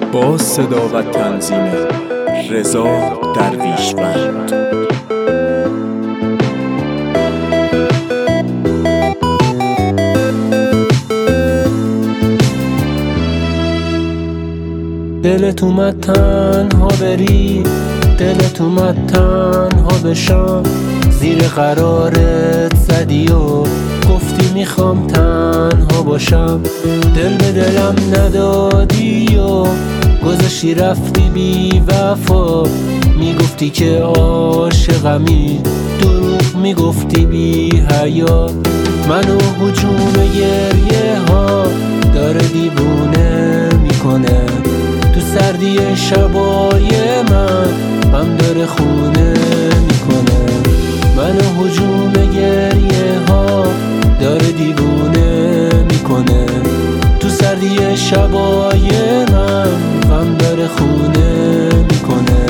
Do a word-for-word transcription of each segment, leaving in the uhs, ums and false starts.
با صدا و تنظیم رضا درویشوند. دلت اومد تنها بری، دلت اومد تنها بشم، زیر قرارت زدی و گفتی میخوام تنها باشم. دل به دلم ندادی و گذشتی رفتی بی وفا، میگفتی که عاشقمی، دروغ میگفتی بی حیا. منو هجوم گریه ها داره دیوونه میکنه، تو سردی شبای من غم داره خونه میکنه. منو هجوم گریه ها داره دیوونه میکنه، تو سردی شبای من غم داره خونه میکنه.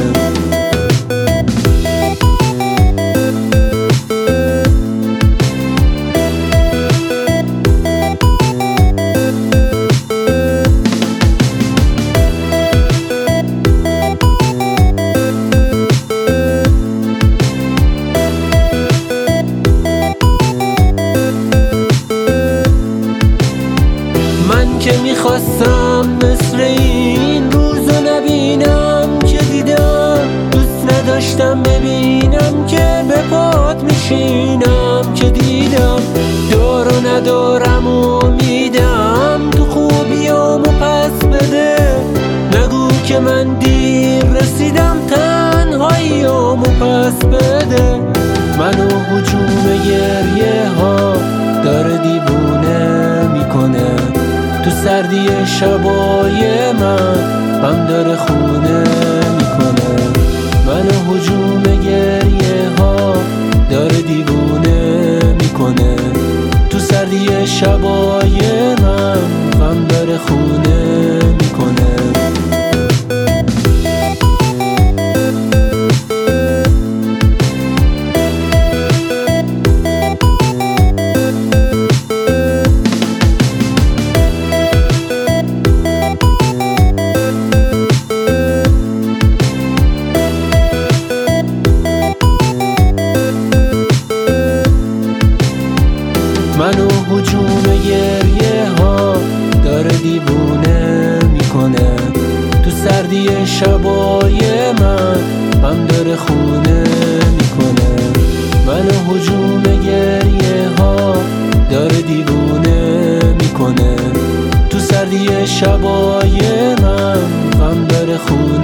که میخواستم مثل این روزو نبینم که دیدم، دوست نداشتم ببینم که به پات میشینم که دیدم. دار و ندارم و میدم، تو خوبیامو پس بده، نگو که من دیر رسیدم تنهاییامو پس بده. منو هجوم گریه ها داره دیوونه میکنه، تو سردی شبای من غم داره خونه میکنه. منو هجوم گریه ها داره دیوونه میکنه، تو سردی شبای من غم داره خونه میکنه. منو هجوم گریه ها داره دیوونه میکنه، تو سردی شبای من غم داره خونه میکنه. منو هجوم گریه ها داره دیوونه میکنه، تو سردی شبای من غم داره خونه